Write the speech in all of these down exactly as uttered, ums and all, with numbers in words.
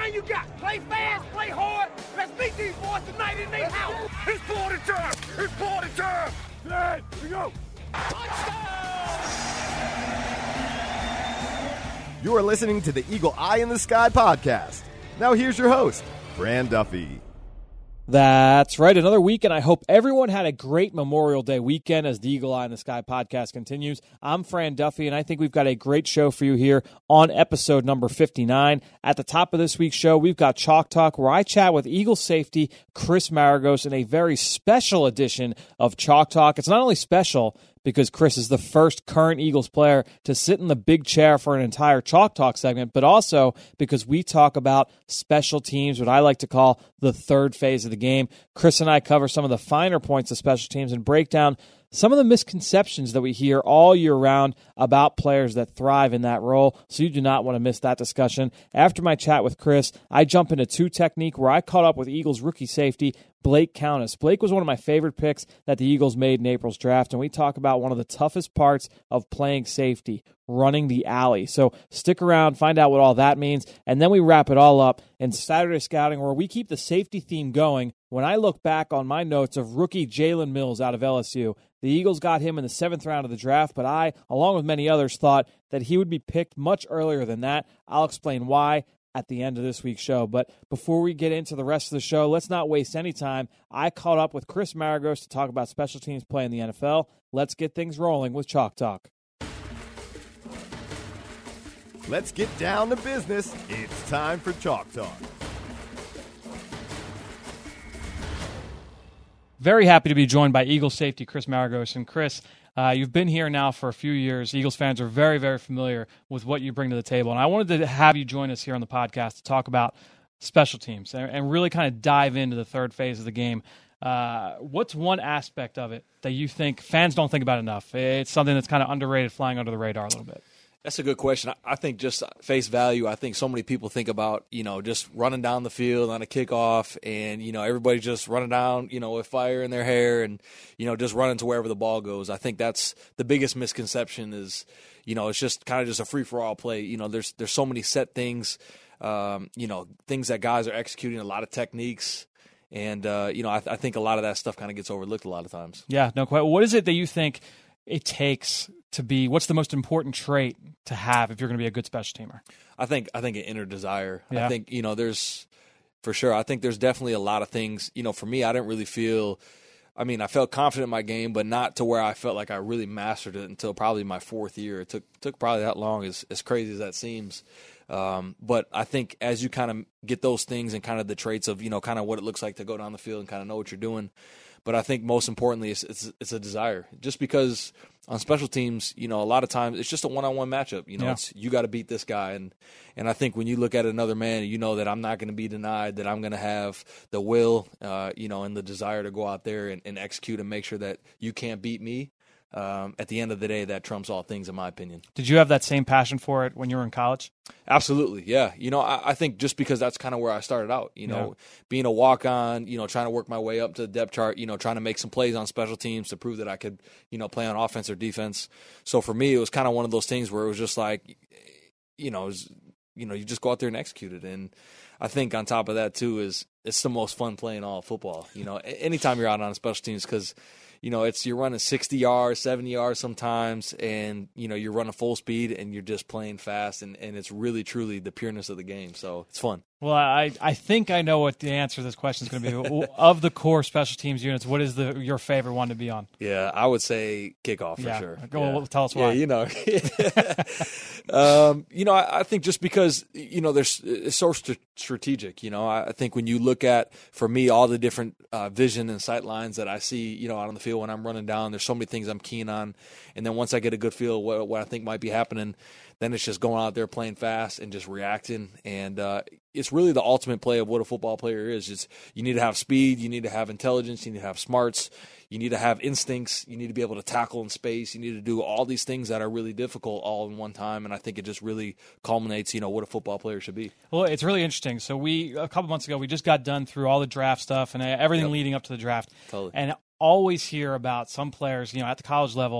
plan you got. Play fast, play hard. Let's beat these boys tonight in their house. It's party time. It's party time. Hey, here we go. You are listening to the Eagle Eye in the Sky podcast. Now here's your host, Fran Duffy. That's right. Another week, and I hope everyone had a great Memorial Day weekend as the Eagle Eye in the Sky podcast continues. I'm Fran Duffy, and I think we've got a great show for you here on episode number fifty-nine. At the top of this week's show, we've got Chalk Talk, where I chat with Eagles safety Chris Maragos in a very special edition of Chalk Talk. It's not only special because Chris is the first current Eagles player to sit in the big chair for an entire Chalk Talk segment, but also because we talk about special teams, what I like to call the third phase of the game. Chris and I cover some of the finer points of special teams and break down some of the misconceptions that we hear all year round about players that thrive in that role, so you do not want to miss that discussion. After my chat with Chris, I jump into two technique where I caught up with Eagles rookie safety Blake Countess. Blake was one of my favorite picks that the Eagles made in April's draft, and we talk about one of the toughest parts of playing safety, running the alley. So stick around, find out what all that means, and then we wrap it all up in Saturday Scouting, where we keep the safety theme going. When I look back on my notes of rookie Jalen Mills out of L S U, the Eagles got him in the seventh round of the draft, but I, along with many others, thought that he would be picked much earlier than that. I'll explain why at the end of this week's show. But before we get into the rest of the show, let's not waste any time. I caught up with Chris Maragos to talk about special teams play in the N F L. Let's get things rolling with Chalk Talk. Let's get down to business. It's time for Chalk Talk. Very happy to be joined by Eagles safety Chris Maragos. And Chris, uh, you've been here now for a few years. Eagles fans are very, very familiar with what you bring to the table. And I wanted to have you join us here on the podcast to talk about special teams and, and really kind of dive into the third phase of the game. Uh, what's one aspect of it that you think fans don't think about enough? It's something that's kind of underrated, flying under the radar a little bit. That's a good question. I think just face value, I think so many people think about, you know, just running down the field on a kickoff and, you know, everybody just running down, you know, with fire in their hair and, you know, just running to wherever the ball goes. I think that's the biggest misconception is, you know, it's just kind of just a free-for-all play. You know, there's there's so many set things, um, you know, things that guys are executing, a lot of techniques. And, uh, you know, I, th- I think a lot of that stuff kind of gets overlooked a lot of times. Yeah, no question. What is it that you think it takes to be, what's the most important trait to have if you're going to be a good special teamer? I think I think an inner desire. Yeah. I think, you know, there's, for sure, I think there's definitely a lot of things. You know, for me, I didn't really feel, I mean, I felt confident in my game, but not to where I felt like I really mastered it until probably my fourth year. It took took probably that long, as, as crazy as that seems. Um, but I think as you kind of get those things and kind of the traits of, you know, kind of what it looks like to go down the field and kind of know what you're doing. But I think most importantly, it's, it's, it's a desire. Just because on special teams, you know, a lot of times it's just a one-on-one matchup. You know, yeah. it's you got to beat this guy. And, and I think when you look at another man, you know that I'm not going to be denied, that I'm going to have the will, uh, you know, and the desire to go out there and, and execute and make sure that you can't beat me. Um, at the end of the day, that trumps all things, in my opinion. Did you have that same passion for it when you were in college? Absolutely, yeah. You know, I, I think just because that's kind of where I started out, you know, yeah. being a walk-on, you know, trying to work my way up to the depth chart, you know, trying to make some plays on special teams to prove that I could, you know, play on offense or defense. So for me, it was kind of one of those things where it was just like, you know, it was, you know, you just go out there and execute it. And I think on top of that, too, is it's the most fun playing all football. You know, anytime you're out on special teams, because – you know, it's you're running sixty yards, seventy yards sometimes, and, you know, you're running full speed and you're just playing fast, and, and it's really, truly the pureness of the game. So it's fun. Well, I, I think I know what the answer to this question is going to be. Of the core special teams units, what is the your favorite one to be on? Yeah, I would say kickoff for yeah. sure. Go, yeah. well, tell us why. Yeah, you know. um, you know, I, I think just because, you know, there's it's so st- strategic. You know, I, I think when you look at, for me, all the different uh, vision and sight lines that I see, you know, out on the field when I'm running down, there's so many things I'm keen on. And then once I get a good feel of what, what I think might be happening, then it's just going out there playing fast and just reacting. And uh, it's really the ultimate play of what a football player is. It's, you need to have speed, you need to have intelligence, you need to have smarts, you need to have instincts, you need to be able to tackle in space, you need to do all these things that are really difficult all in one time. And I think it just really culminates, you know, what a football player should be. Well, it's really interesting. So we, a couple months ago, we just got done through all the draft stuff and everything yep. leading up to the draft. Totally. And always hear about some players, you know, at the college level,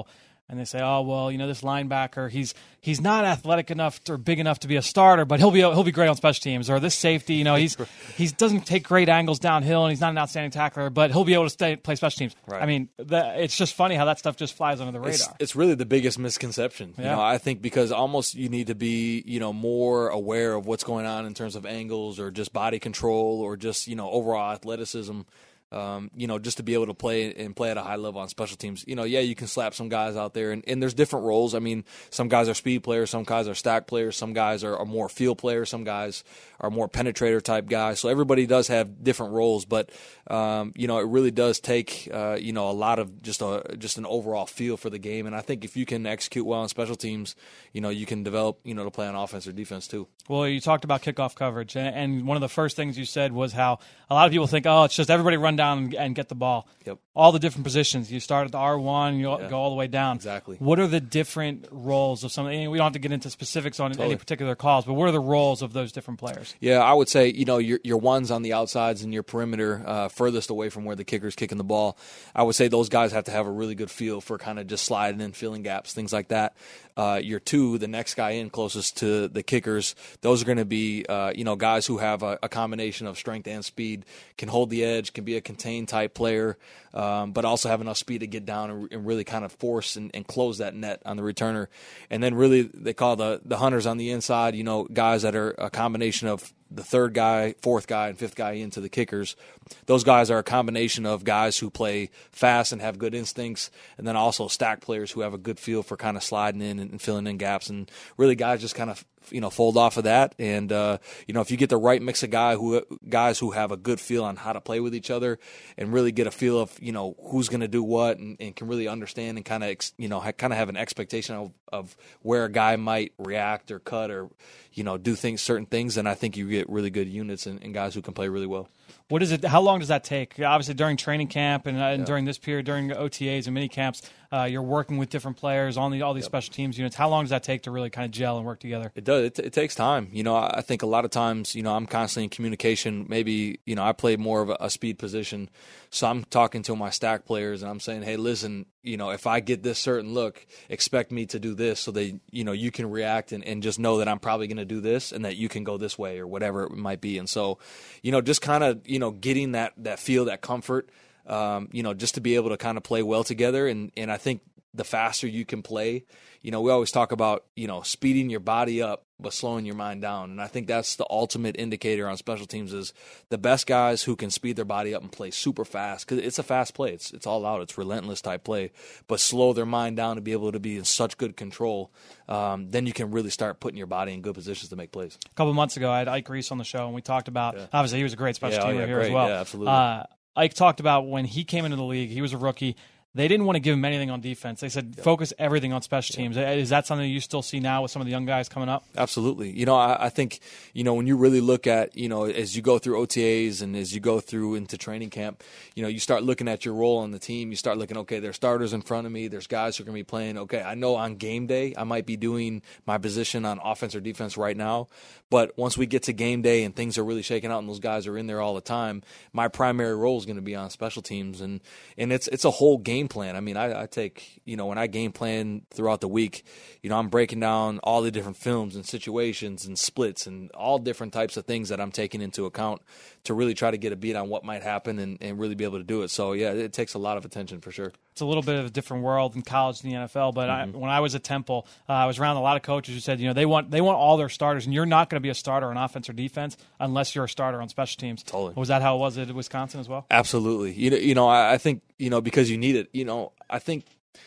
and they say, oh, well, you know, this linebacker, he's he's not athletic enough or big enough to be a starter, but he'll be he'll be great on special teams. Or this safety, you know, he's he doesn't take great angles downhill, and he's not an outstanding tackler, but he'll be able to stay, play special teams. Right. I mean, the, it's just funny how that stuff just flies under the radar. It's, it's really the biggest misconception. Yeah. You know, I think because almost you need to be, you know, more aware of what's going on in terms of angles or just body control or just, you know, overall athleticism. Um, you know, just to be able to play and play at a high level on special teams. You know, yeah, you can slap some guys out there, and, and there's different roles. I mean, some guys are speed players, some guys are stack players, some guys are, are more field players, some guys are more penetrator type guys. So everybody does have different roles, but um, you know, it really does take uh, you know a lot of just a just an overall feel for the game. And I think if you can execute well on special teams, you know, you can develop you know to play on offense or defense too. Well, you talked about kickoff coverage, and, and one of the first things you said was how a lot of people think, oh, it's just everybody run down and, and get the ball. Yep. All the different positions. You start at the R one, you Yeah. go all the way down. Exactly. What are the different roles of some? And we don't have to get into specifics on Totally. any particular calls, but what are the roles of those different players? Yeah, I would say, you know, your your ones on the outsides and your perimeter uh, furthest away from where the kicker's kicking the ball. I would say those guys have to have a really good feel for kind of just sliding in, filling gaps, things like that. Uh, your two, the next guy in closest to the kickers, those are going to be, uh, you know, guys who have a, a combination of strength and speed, can hold the edge, can be a contained type player, um, but also have enough speed to get down and, and really kind of force and, and close that net on the returner. And then really they call the, the hunters on the inside, you know, guys that are a combination of the third guy, fourth guy, and fifth guy into the kickers. Those guys are a combination of guys who play fast and have good instincts, and then also stack players who have a good feel for kind of sliding in and filling in gaps. And really guys just kind of, you know, fold off of that. And, uh, you know, if you get the right mix of guy who guys who have a good feel on how to play with each other and really get a feel of, you know, who's going to do what and, and can really understand and kind of, you know, ha- kind of have an expectation of, of where a guy might react or cut or, you know, do things, certain things, then I think you get really good units and, and guys who can play really well. What is it? How long does that take? Obviously, during training camp and, uh, and Yeah. during this period, during O T As and mini camps, uh, you're working with different players on the, all these special teams units. How long does that take to really kind of gel and work together? It does. It, it takes time. You know, I, I think a lot of times, you know, I'm constantly in communication. Maybe, you know, I play more of a, a speed position, so I'm talking to my stack players and I'm saying, hey, listen, you know, if I get this certain look, expect me to do this so that, you know, you can react and, and just know that I'm probably going to do this and that you can go this way or whatever it might be. And so, you know, just kind of, you know, getting that, that feel, that comfort, um, you know, just to be able to kind of play well together. And, and I think the faster you can play, you know, we always talk about, you know, speeding your body up, but slowing your mind down. And I think that's the ultimate indicator on special teams is the best guys who can speed their body up and play super fast, because it's a fast play. It's it's all out. It's relentless type play, but slow their mind down to be able to be in such good control. Um, then you can really start putting your body in good positions to make plays. A couple of months ago, I had Ike Reese on the show, and we talked about, Yeah. obviously, he was a great special Yeah, oh, teamer yeah, here great. as well. Yeah, absolutely. Uh, Ike talked about when he came into the league, he was a rookie. They didn't want to give him anything on defense. They said, focus everything on special teams. Is that something you still see now with some of the young guys coming up? Absolutely. You know, I, I think, you know, when you really look at, you know, as you go through O T As and as you go through into training camp, you know, you start looking at your role on the team. You start looking, okay, there's starters in front of me. There's guys who are going to be playing. Okay, I know on game day I might be doing my position on offense or defense right now. But once we get to game day and things are really shaking out and those guys are in there all the time, my primary role is going to be on special teams. And, and it's it's a whole game plan. I mean, I, I take, you know, when I game plan throughout the week, you know, I'm breaking down all the different films and situations and splits and all different types of things that I'm taking into account to really try to get a beat on what might happen and, and really be able to do it. So, yeah, it takes a lot of attention for sure. It's a little bit of a different world in college than the N F L, but mm-hmm. I, when I was at Temple, uh, I was around a lot of coaches who said, you know, they want they want all their starters, and you're not going to be a starter on offense or defense unless you're a starter on special teams. Totally. Was that how it was at Wisconsin as well? Absolutely. You know, you know, I, I think, you know, because you need it, you know, I think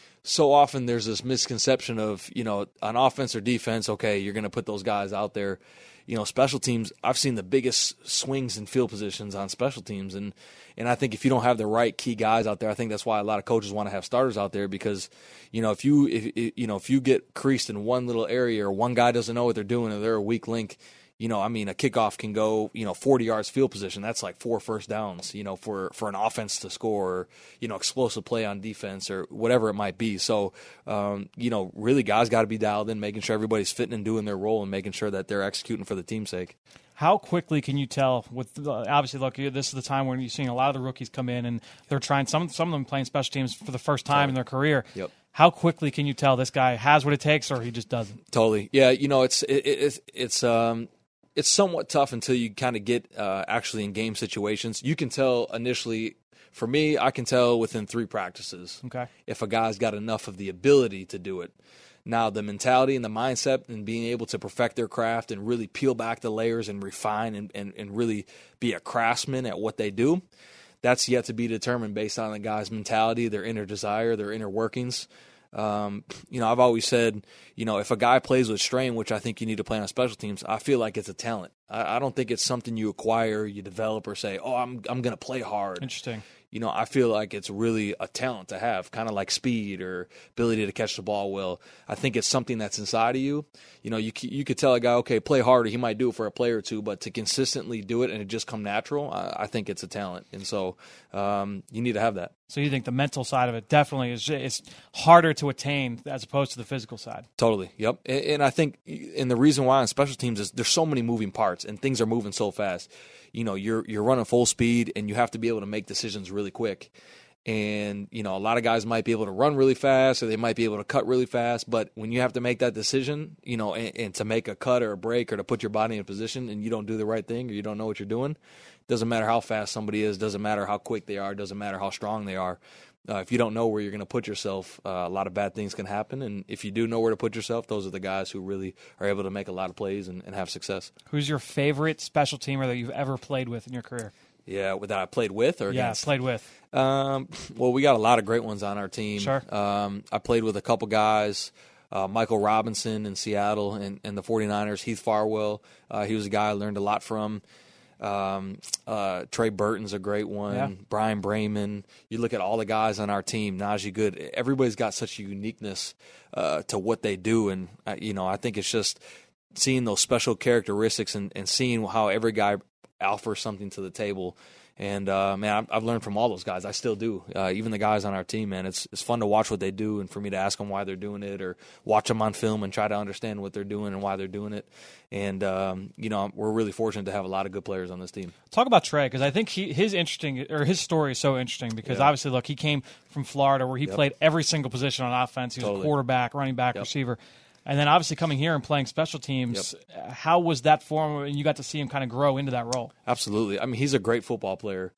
so often there's this misconception of, you know, on offense or defense, okay, you're going to put those guys out there. You know, special teams, I've seen the biggest swings in field positions on special teams. And, and I think if you don't have the right key guys out there, I think that's why a lot of coaches want to have starters out there because, you know, if you, if, you know, if you get creased in one little area or one guy doesn't know what they're doing or they're a weak link, you know, I mean, a kickoff can go, you know, forty yards field position. That's like four first downs, you know, for, for an offense to score, or, you know, explosive play on defense or whatever it might be. So, um, you know, really guys got to be dialed in, making sure everybody's fitting and doing their role and making sure that they're executing for the team's sake. How quickly can you tell? With obviously, look, this is the time when you're seeing a lot of the rookies come in and they're trying. Some some of them playing special teams for the first time in their career. Yep. how quickly can you tell this guy has what it takes or he just doesn't? Totally. Yeah, you know, it's it, it's it's um it's somewhat tough until you kind of get uh, actually in game situations. You can tell initially. For me, I can tell within three practices okay. if a guy's got enough of the ability to do it. Now, the mentality and the mindset and being able to perfect their craft and really peel back the layers and refine and, and, and really be a craftsman at what they do, that's yet to be determined based on the guy's mentality, their inner desire, their inner workings. Um, you know, I've always said, you know, if a guy plays with strain, which I think you need to play on special teams, I feel like it's a talent. I, I don't think it's something you acquire, you develop, or say, oh, I'm I'm going to play hard. Interesting. You know, I feel like it's really a talent to have, kind of like speed or ability to catch the ball well. I think it's something that's inside of you. You know, you you could tell a guy, okay, play harder. He might do it for a play or two, but to consistently do it and it just come natural, I, I think it's a talent. And so um, you need to have that. So you think the mental side of it definitely is it's harder to attain as opposed to the physical side? Totally, yep. And, and I think, and the reason why on special teams is there's so many moving parts and things are moving so fast. You know, you're you're running full speed and you have to be able to make decisions really quick. And, you know, a lot of guys might be able to run really fast or they might be able to cut really fast. But when you have to make that decision, you know, and, and to make a cut or a break or to put your body in a position and you don't do the right thing or you don't know what you're doing, doesn't matter how fast somebody is, doesn't matter how quick they are, doesn't matter how strong they are. Uh, if you don't know where you're going to put yourself, uh, a lot of bad things can happen. And if you do know where to put yourself, those are the guys who really are able to make a lot of plays and, and have success. Who's your favorite special teamer that you've ever played with in your career? Yeah, that I played with or yeah, against? Yeah, played with. Um, well, we got a lot of great ones on our team. Sure. Um, I played with a couple guys, uh, Michael Robinson in Seattle and, and the 49ers, Heath Farwell. Uh, he was a guy I learned a lot from. Um, uh, Trey Burton's a great one. Yeah. Brian Brayman. You look at all the guys on our team. Najee Good. Everybody's got such a uniqueness uh, to what they do, and uh, you know, I think it's just seeing those special characteristics and, and seeing how every guy offers something to the table. And uh, man, I've learned from all those guys. I still do. Uh, even the guys on our team, man. It's it's fun to watch what they do, and for me to ask them why they're doing it, or watch them on film and try to understand what they're doing and why they're doing it. And um, you know, we're really fortunate to have a lot of good players on this team. Talk about Trey, because I think he his interesting or his story is so interesting. Because yeah. obviously, look, he came from Florida, where he yep. played every single position on offense. He was totally. a quarterback, running back, yep. receiver. And then obviously coming here and playing special teams, yep. how was that for him? And you got to see him kind of grow into that role. Absolutely. I mean, he's a great football player.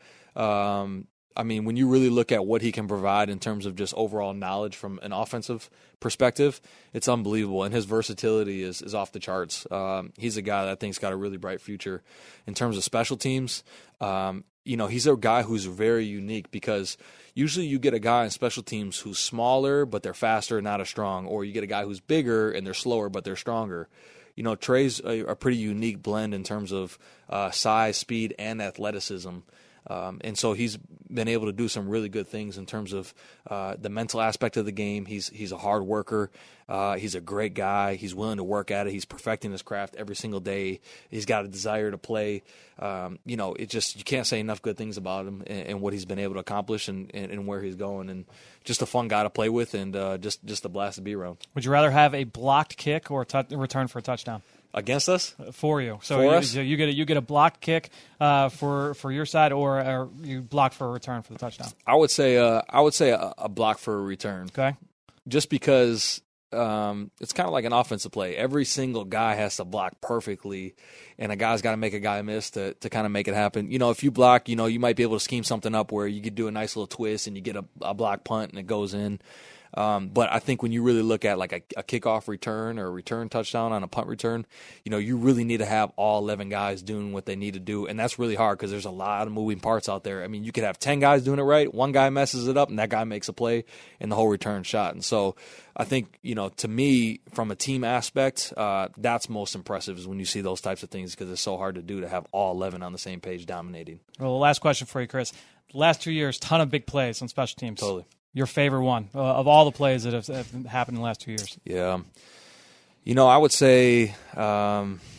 Um, I mean, when you really look at what he can provide in terms of just overall knowledge from an offensive perspective, it's unbelievable. And his versatility is, is off the charts. Um, he's a guy that I think's got a really bright future. In terms of special teams, um, you know, he's a guy who's very unique because usually you get a guy in special teams who's smaller, but they're faster and not as strong. Or you get a guy who's bigger and they're slower, but they're stronger. You know, Trey's a, a pretty unique blend in terms of uh, size, speed, and athleticism. Um, and so he's been able to do some really good things in terms of uh, the mental aspect of the game. He's he's a hard worker. Uh, he's a great guy. He's willing to work at it. He's perfecting his craft every single day. He's got a desire to play. Um, you know, it just you can't say enough good things about him and, and what he's been able to accomplish and, and, and where he's going. And just a fun guy to play with and uh, just just a blast to be around. Would you rather have a blocked kick or a t- return for a touchdown? Against us? For you. So for you, us? So you get a, you get a blocked kick uh, for for your side, or, or you block for a return for the touchdown. I would say uh, I would say a, a block for a return. Okay. Just because um, it's kind of like an offensive play. Every single guy has to block perfectly, and a guy's got to make a guy miss to to kind of make it happen. You know, if you block, you know, you might be able to scheme something up where you could do a nice little twist and you get a, a block punt and it goes in. Um, but I think when you really look at like a, a kickoff return or a return touchdown on a punt return, you know, you really need to have all eleven guys doing what they need to do. And that's really hard because there's a lot of moving parts out there. I mean, you could have ten guys doing it right. One guy messes it up and that guy makes a play and the whole return shot. And so I think, you know, to me, from a team aspect, uh, that's most impressive is when you see those types of things because it's so hard to do to have all eleven on the same page dominating. Well, the last question for you, Chris. The last two years, ton of big plays on special teams. Totally. Your favorite one uh, of all the plays that have, have happened in the last two years? Yeah. You know, I would say um,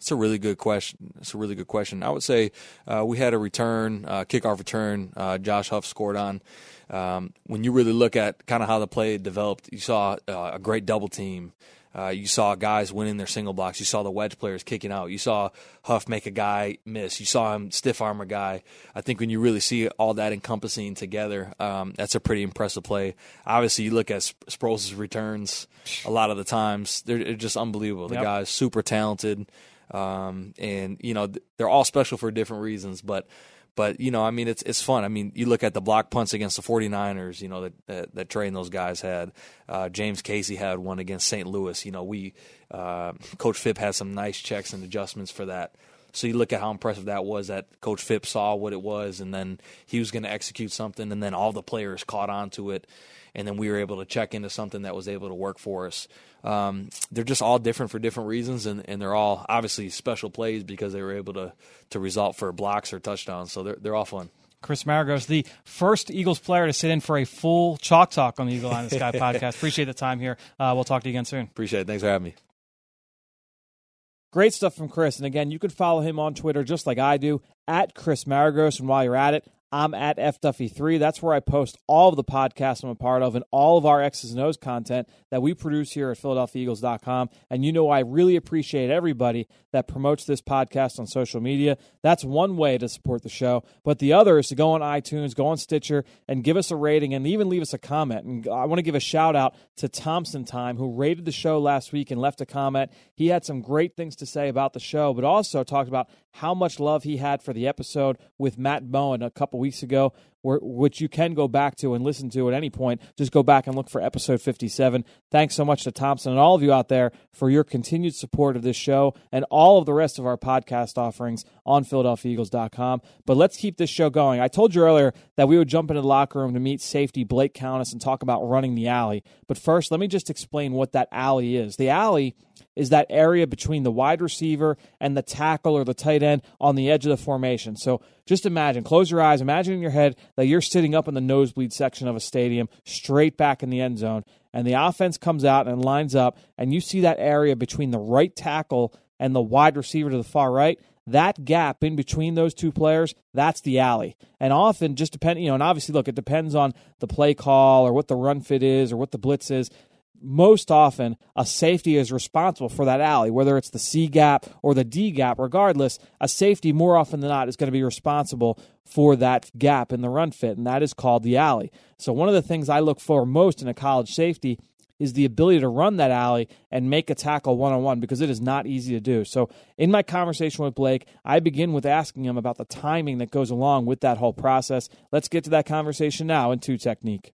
It's a really good question. It's a really good question. I would say uh, we had a return, uh, kickoff return. Uh, Josh Huff scored on. Um, when you really look at kind of how the play developed, you saw uh, a great double team. Uh, you saw guys winning their single blocks. You saw the wedge players kicking out. You saw Huff make a guy miss. You saw him stiff arm a guy. I think when you really see all that encompassing together, um, that's a pretty impressive play. Obviously, you look at Sproles' returns a lot of the times. They're, they're just unbelievable. The Yep. guy's super talented, um, and, you know, they're all special for different reasons, but But, you know, I mean, it's it's fun. I mean, you look at the block punts against the 49ers, you know, that that, that Trey and those guys had. Uh, James Casey had one against Saint Louis. You know, we uh, Coach Phipp had some nice checks and adjustments for that. So you look at how impressive that was, that Coach Phipp saw what it was, and then he was going to execute something, and then all the players caught on to it, and then we were able to check into something that was able to work for us. Um, they're just all different for different reasons, and, and they're all obviously special plays because they were able to to result for blocks or touchdowns. So they're they're all fun. Chris Maragos, the first Eagles player to sit in for a full Chalk Talk on the Eagle Eye in the Sky podcast. Appreciate the time here. Uh, we'll talk to you again soon. Appreciate it. Thanks for having me. Great stuff from Chris. And again, you can follow him on Twitter just like I do, at Chris Maragos. And while you're at it, I'm at F Duffy three. That's where I post all of the podcasts I'm a part of and all of our X's and O's content that we produce here at Philadelphia Eagles dot com. And you know I really appreciate everybody that promotes this podcast on social media. That's one way to support the show. But the other is to go on iTunes, go on Stitcher, and give us a rating and even leave us a comment. And I want to give a shout-out to Thompson Time, who rated the show last week and left a comment. He had some great things to say about the show, but also talked about how much love he had for the episode with Matt Bowen a couple weeks ago, where, which you can go back to and listen to at any point. Just go back and look for episode fifty-seven. Thanks so much to Thompson and all of you out there for your continued support of this show and all of the rest of our podcast offerings on Philadelphia Eagles dot com. But let's keep this show going. I told you earlier that we would jump into the locker room to meet safety Blake Countess and talk about running the alley. But first, let me just explain what that alley is. The alley is that area between the wide receiver and the tackle or the tight end on the edge of the formation. So just imagine, close your eyes, imagine in your head that you're sitting up in the nosebleed section of a stadium, straight back in the end zone, and the offense comes out and lines up, and you see that area between the right tackle and the wide receiver to the far right. That gap in between those two players, that's the alley. And often, just depending, you know, and obviously, look, it depends on the play call or what the run fit is or what the blitz is. Most often, a safety is responsible for that alley, whether it's the C gap or the D gap. Regardless, a safety more often than not is going to be responsible for that gap in the run fit, and that is called the alley. So one of the things I look for most in a college safety is the ability to run that alley and make a tackle one-on-one, because it is not easy to do. So in my conversation with Blake, I begin with asking him about the timing that goes along with that whole process. Let's get to that conversation now in Two Technique.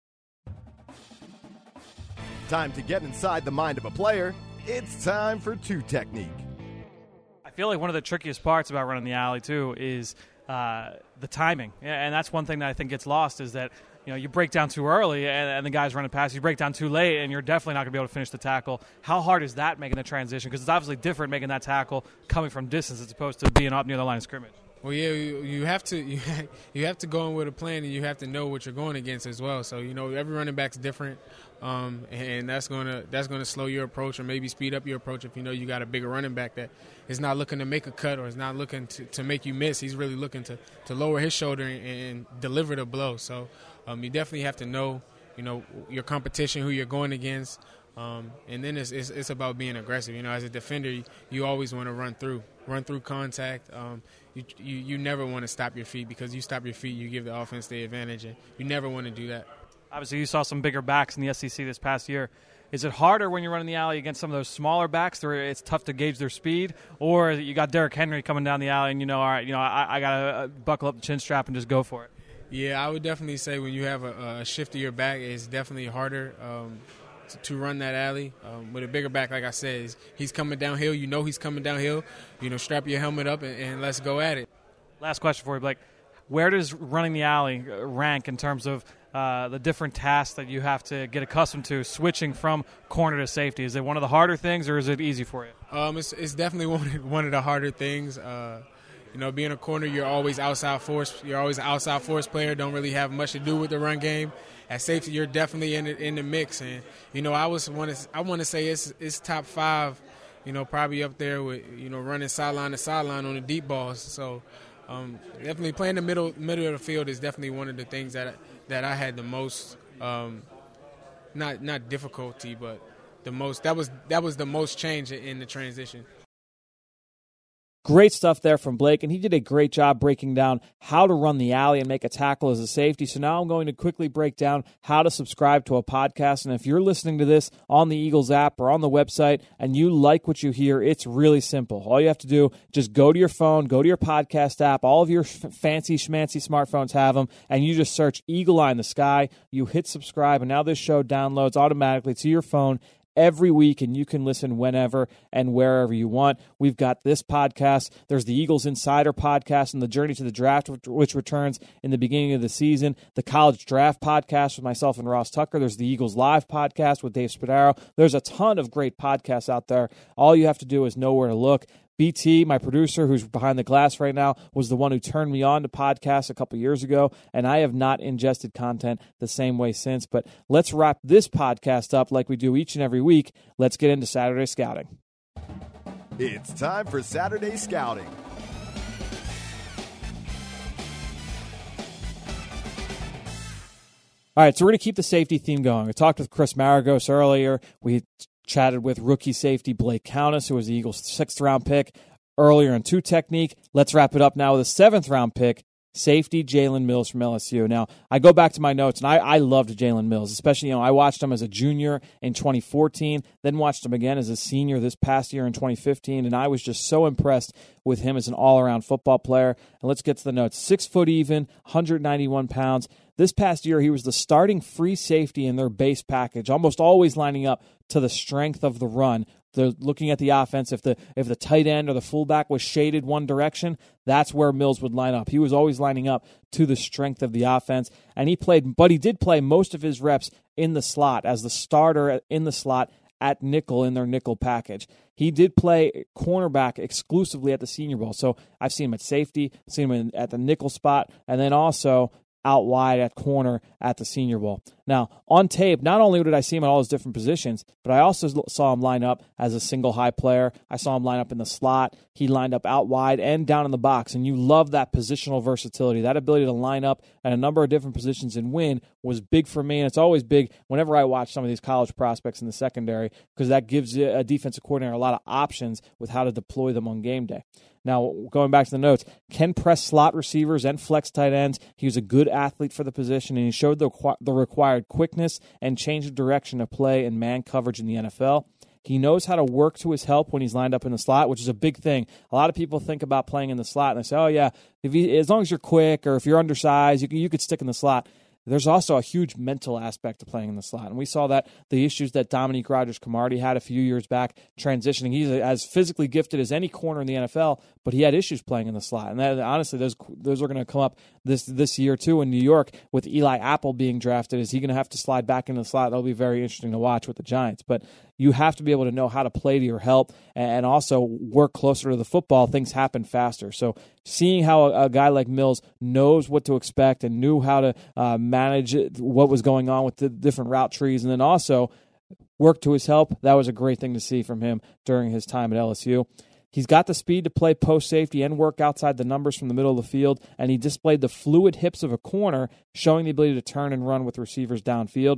Time to get inside the mind of a player. It's time for Two Technique. I feel like one of the trickiest parts about running the alley, too, is uh, the timing. And that's one thing that I think gets lost is that, you know, you break down too early and, and the guy's running past you. You break down too late and you're definitely not going to be able to finish the tackle. How hard is that making the transition? Because it's obviously different making that tackle coming from distance as opposed to being up near the line of scrimmage. Well, yeah, you, you have to you, you have to go in with a plan, and you have to know what you're going against as well. So, you know, every running back's different, um, and that's gonna that's gonna slow your approach or maybe speed up your approach if you know you got a bigger running back that is not looking to make a cut or is not looking to, to make you miss. He's really looking to, to lower his shoulder and, and deliver the blow. So, um, you definitely have to know, you know, your competition, who you're going against. Um, and then it's, it's it's about being aggressive. You know, as a defender, you, you always want to run through, run through contact. Um, you, you you never want to stop your feet, because you stop your feet, you give the offense the advantage, and you never want to do that. Obviously, you saw some bigger backs in the S E C this past year. Is it harder when you're running the alley against some of those smaller backs where it's tough to gauge their speed, or you got Derrick Henry coming down the alley and you know, all right, you know, I, I got to buckle up the chin strap and just go for it? Yeah, I would definitely say when you have a, a shift to your back, it's definitely harder. Um, To, to run that alley. Um, with a bigger back, like I said, he's, he's coming downhill. You know he's coming downhill. You know, strap your helmet up and, and let's go at it. Last question for you, Blake. Where does running the alley rank in terms of uh, the different tasks that you have to get accustomed to switching from corner to safety? Is it one of the harder things, or is it easy for you? Um, it's, it's definitely one, one of the harder things. Uh, you know, being a corner, you're always outside force. You're always an outside force player. Don't really have much to do with the run game. At safety, you're definitely in the, in the mix, and you know I was want to I want to say it's it's top five you know, probably up there with, you know, running sideline to sideline on the deep balls. So um, definitely playing the middle middle of the field is definitely one of the things that I, that I had the most, um, not not difficulty, but the most that was that was the most change in the transition. Great stuff there from Blake, and he did a great job breaking down how to run the alley and make a tackle as a safety. So now I'm going to quickly break down how to subscribe to a podcast. And if you're listening to this on the Eagles app or on the website and you like what you hear, it's really simple. All you have to do, just go to your phone, go to your podcast app. All of your f- fancy schmancy smartphones have them, and you just search Eagle Eye in the Sky. You hit subscribe, and now this show downloads automatically to your phone every week, and you can listen whenever and wherever you want. We've got this podcast. There's the Eagles Insider podcast and the Journey to the Draft, which returns in the beginning of the season. The College Draft podcast with myself and Ross Tucker. There's the Eagles Live podcast with Dave Spadaro. There's a ton of great podcasts out there. All you have to do is know where to look. B T, my producer, who's behind the glass right now, was the one who turned me on to podcasts a couple years ago, and I have not ingested content the same way since. But let's wrap this podcast up like we do each and every week. Let's get into Saturday Scouting. It's time for Saturday Scouting. All right, so we're going to keep the safety theme going. We talked with Chris Maragos earlier. We chatted with rookie safety Blake Countess, who was the Eagles' sixth-round pick earlier in two technique. Let's wrap it up now with a seventh-round pick, safety Jalen Mills from L S U. Now, I go back to my notes, and I, I loved Jalen Mills, especially, you know, I watched him as a junior in twenty fourteen, then watched him again as a senior this past year in twenty fifteen, and I was just so impressed with him as an all-around football player. And let's get to the notes. Six foot even, one hundred ninety-one pounds. This past year, he was the starting free safety in their base package, almost always lining up to the strength of the run. They're looking at the offense. If the if the tight end or the fullback was shaded one direction, that's where Mills would line up. He was always lining up to the strength of the offense, and he played, but he did play most of his reps in the slot as the starter in the slot at nickel in their nickel package. He did play cornerback exclusively at the Senior Bowl, so I've seen him at safety, seen him in, at the nickel spot, and then also out wide at corner at the Senior Bowl. Now, on tape, not only did I see him at all his different positions, but I also saw him line up as a single high player. I saw him line up in the slot. He lined up out wide and down in the box, and you love that positional versatility. That ability to line up at a number of different positions and win was big for me, and it's always big whenever I watch some of these college prospects in the secondary, because that gives a defensive coordinator a lot of options with how to deploy them on game day. Now, going back to the notes, can press slot receivers and flex tight ends. He was a good athlete for the position, and he showed the, the required quickness and change of direction of play and man coverage in the N F L. He knows how to work to his help when he's lined up in the slot, which is a big thing. A lot of people think about playing in the slot, and they say, oh, yeah, if you, as long as you're quick or if you're undersized, you, you could stick in the slot. There's also a huge mental aspect to playing in the slot. And we saw that the issues that Dominique Rodgers-Cromartie had a few years back transitioning. He's as physically gifted as any corner in the N F L, but he had issues playing in the slot. And that, honestly, those those are going to come up this this year, too, in New York with Eli Apple being drafted. Is he going to have to slide back into the slot? That'll be very interesting to watch with the Giants. But you have to be able to know how to play to your help and also work closer to the football. Things happen faster. So seeing how a, a guy like Mills knows what to expect and knew how to uh, manage what was going on with the different route trees and then also work to his help, that was a great thing to see from him during his time at L S U. He's got the speed to play post safety and work outside the numbers from the middle of the field, and he displayed the fluid hips of a corner, showing the ability to turn and run with receivers downfield.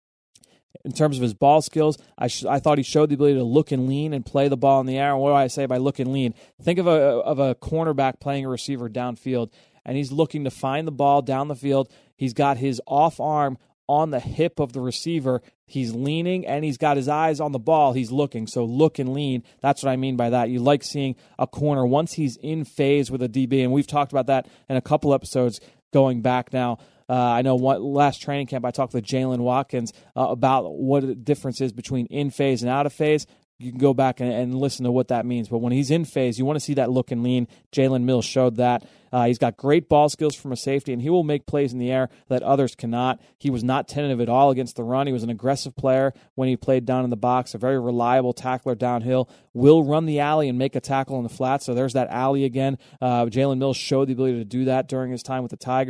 In terms of his ball skills, I sh- I thought he showed the ability to look and lean and play the ball in the air. And what do I say by look and lean? Think of a of a cornerback playing a receiver downfield, and he's looking to find the ball down the field. He's got his off arm on the hip of the receiver. He's leaning, and he's got his eyes on the ball. He's looking. So look and lean. That's what I mean by that. You like seeing a corner once he's in phase with a D B, and we've talked about that in a couple episodes going back now. Uh, I know what, last training camp I talked with Jalen Watkins uh, about what the difference is between in phase and out of phase. You can go back and, and listen to what that means. But when he's in phase, you want to see that look and lean. Jalen Mills showed that. Uh, he's got great ball skills from a safety, and he will make plays in the air that others cannot. He was not tentative at all against the run. He was an aggressive player when he played down in the box, a very reliable tackler downhill, will run the alley and make a tackle in the flat. So there's that alley again. Uh, Jalen Mills showed the ability to do that during his time with the Tigers.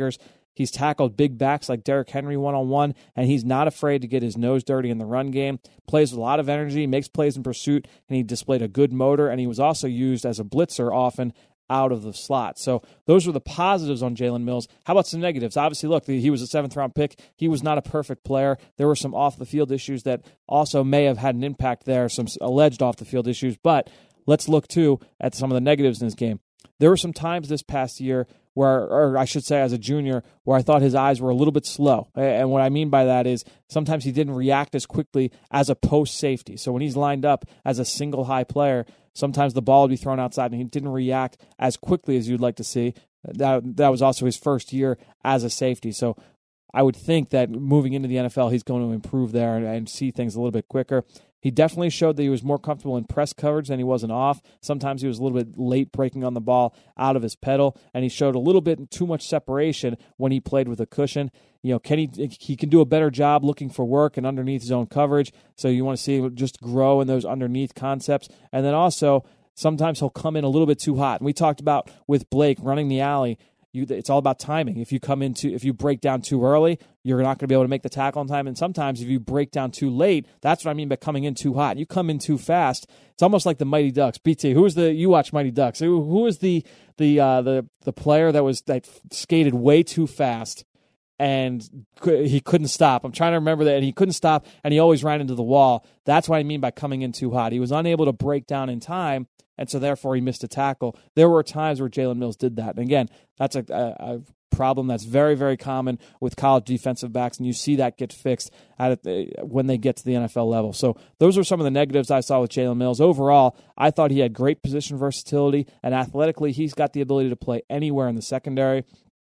He's tackled big backs like Derrick Henry one-on-one, and he's not afraid to get his nose dirty in the run game. Plays with a lot of energy, makes plays in pursuit, and he displayed a good motor, and he was also used as a blitzer often out of the slot. So those were the positives on Jalen Mills. How about some negatives? Obviously, look, he was a seventh-round pick. He was not a perfect player. There were some off-the-field issues that also may have had an impact there, some alleged off-the-field issues. But let's look, too, at some of the negatives in his game. There were some times this past year where, or I should say as a junior, where I thought his eyes were a little bit slow. And what I mean by that is sometimes he didn't react as quickly as a post safety. So when he's lined up as a single high player, sometimes the ball would be thrown outside and he didn't react as quickly as you'd like to see. That, that was also his first year as a safety. So I would think that moving into the N F L, he's going to improve there and, and see things a little bit quicker. He definitely showed that he was more comfortable in press coverage than he was in off. Sometimes he was a little bit late breaking on the ball out of his pedal, and he showed a little bit too much separation when he played with a cushion. You know, can he, he can do a better job looking for work and underneath zone coverage, so you want to see him just grow in those underneath concepts. And then also, sometimes he'll come in a little bit too hot. And we talked about with Blake running the alley, You, it's all about timing. If you come into, if you break down too early, you're not going to be able to make the tackle on time. And sometimes if you break down too late, that's what I mean by coming in too hot. You come in too fast. It's almost like the Mighty Ducks. B T, who was the? You watch Mighty Ducks. Who, who was the the uh, the the player that was that skated way too fast and he couldn't stop? I'm trying to remember that. And he couldn't stop, and he always ran into the wall. That's what I mean by coming in too hot. He was unable to break down in time. And so, therefore, he missed a tackle. There were times where Jalen Mills did that. And, again, that's a, a, a problem that's very, very common with college defensive backs, and you see that get fixed at the, when they get to the N F L level. So those are some of the negatives I saw with Jalen Mills. Overall, I thought he had great position versatility, and athletically, he's got the ability to play anywhere in the secondary.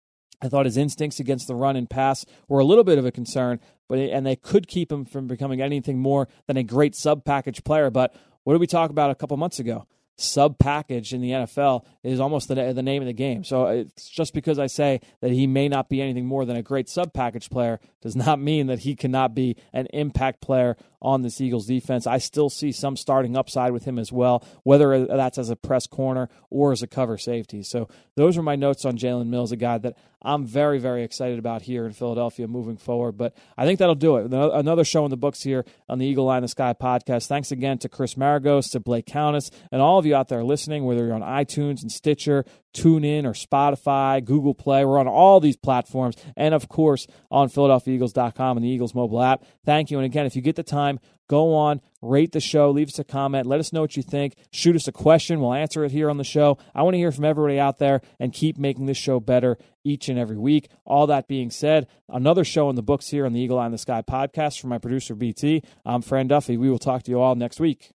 I thought his instincts against the run and pass were a little bit of a concern, but and they could keep him from becoming anything more than a great sub-package player. But what did we talk about a couple months ago? Sub-package in the N F L is almost the, the name of the game. So it's just because I say that he may not be anything more than a great sub-package player does not mean that he cannot be an impact player on this Eagles defense. I still see some starting upside with him as well, whether that's as a press corner or as a cover safety. So those are my notes on Jalen Mills, a guy that I'm very, very excited about here in Philadelphia moving forward. But I think that'll do it. Another show in the books here on the Eagle Eye in the Sky podcast. Thanks again to Chris Maragos, to Blake Countess, and all of you out there listening, whether you're on iTunes and Stitcher, TuneIn, or Spotify, Google Play. We're on all these platforms, and of course on Philadelphia Eagles dot com and the Eagles mobile app. Thank you. And again, if you get the time, go on, rate the show, leave us a comment, let us know what you think, shoot us a question, we'll answer it here on the show. I want to hear from everybody out there and keep making this show better each and every week. All that being said, another show in the books here on the Eagle Eye in the Sky podcast from my producer B T. I'm Fran Duffy. We will talk to you all next week.